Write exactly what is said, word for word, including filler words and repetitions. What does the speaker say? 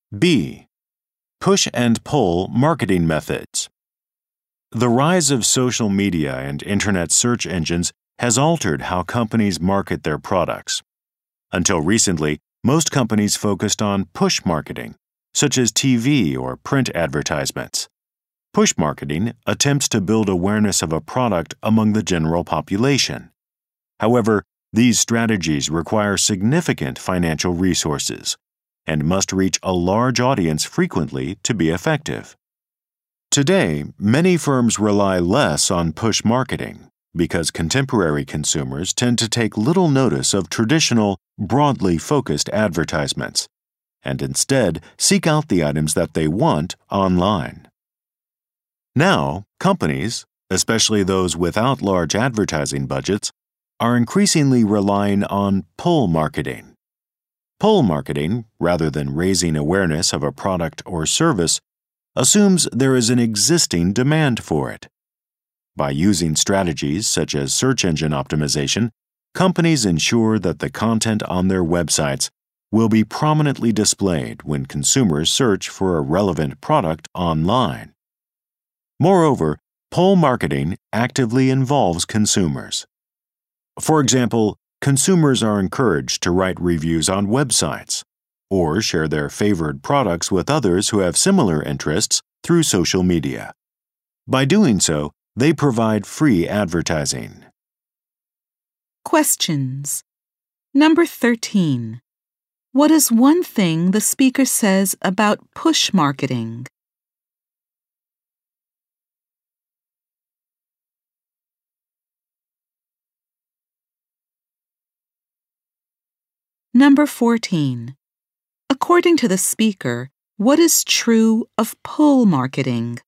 B. Push and pull marketing methods. The rise of social media and internet search engines has altered how companies market their products. Until recently, most companies focused on push marketing, such as T V or print advertisements. Push marketing attempts to build awareness of a product among the general population. However, these strategies require significant financial resources and must reach a large audience frequently to be effective. Today, many firms rely less on push marketing because contemporary consumers tend to take little notice of traditional, broadly focused advertisements and instead seek out the items that they want online. Now, companies, especially those without large advertising budgets, are increasingly relying on pull marketing. Pull marketing, rather than raising awareness of a product or service, assumes there is an existing demand for it. By using strategies such as search engine optimization, companies ensure that the content on their websites will be prominently displayed when consumers search for a relevant product online. Moreover, pull marketing actively involves consumers. For example, consumers are encouraged to write reviews on websites or share their favored products with others who have similar interests through social media. By doing so, they provide free advertising. Questions. Number thirteen. What is one thing the speaker says about push marketing? Number fourteen. According to the speaker, what is true of pull marketing?